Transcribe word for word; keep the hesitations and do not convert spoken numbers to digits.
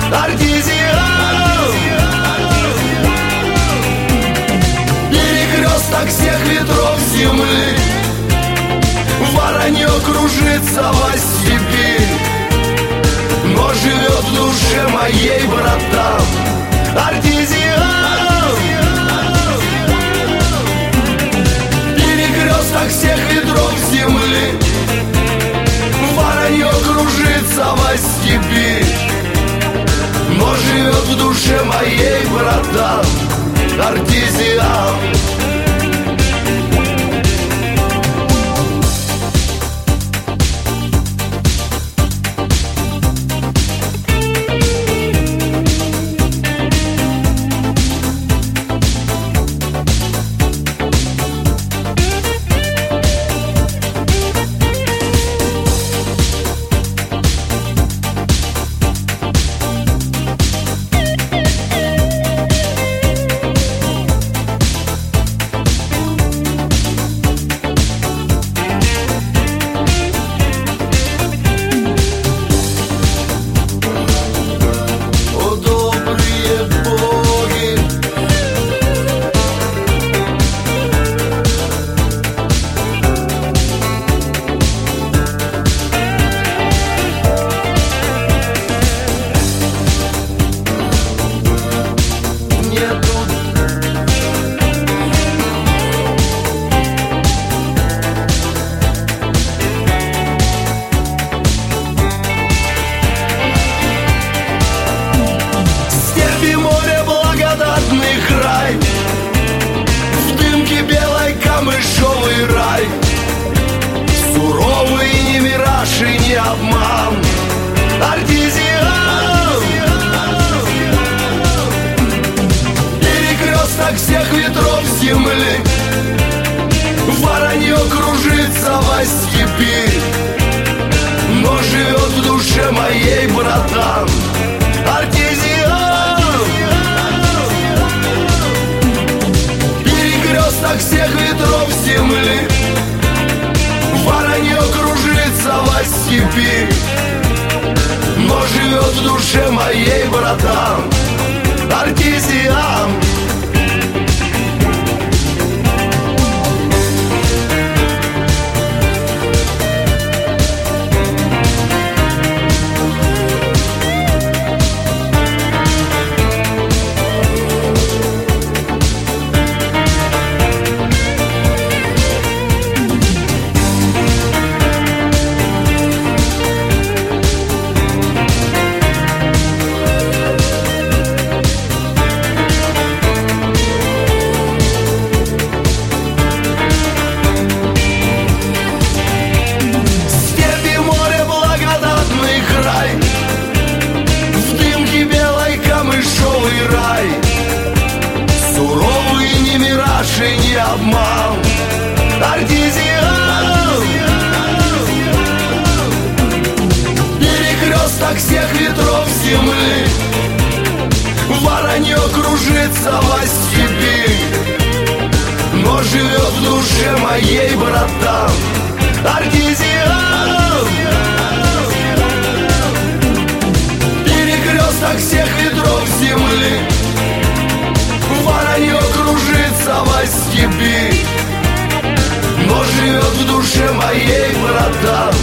Артезиан. Перекресток всех ветров земли, воронье кружится во степи, но живет в душе моей, братан, Артезиан. Перекресток всех ветров земли, воронье кружится во степи, но живет в душе моей, братан, Артезиан. Камышовый рай, суровый не мираж и не обман, Артезиан. Перекресток всех ветров земли, воронье кружится во степи, но живет в душе моей, братан, Артезиан. Перекресток всех ветров земли, воронье кружится во степи, но живет в душе моей, братан, Артезиан. Суровый не мираж и не обман, Артезиан. Перекресток всех ветров земли, воронье кружится во степи, но живет в душе моей, братан, Артезиан. Перекресток всех ветров земли, воронье кружится во степи, но живет в душе моей, братан,